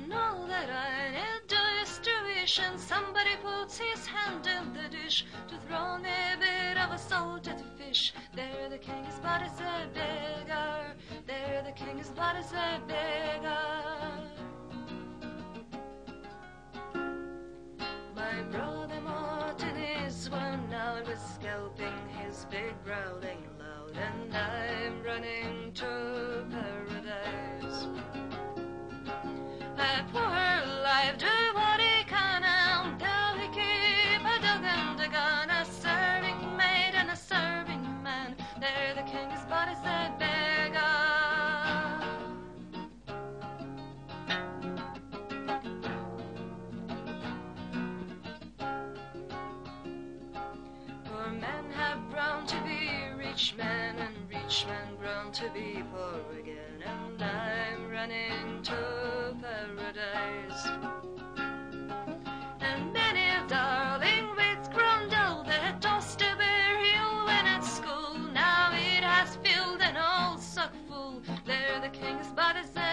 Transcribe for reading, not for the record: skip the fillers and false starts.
know that I need distribution. Somebody puts his hand in the dish to throw me a bit of a salted fish. There the king's body's a beggar. There the king's body's a beggar. My brother Martin is worn out with scalping his big growling loud, and I'm running to paradise. A poor life, do what he can, and though he keep a dog and a gun, a serving maid and a serving man, there the king's body's a beggar. Poor men have grown to be rich men, and rich men grown to be poor again, and I'm running to paradise. And many a darling wit grown dull that tossed a burial when at school, now it has filled an old sock full. There the king's body's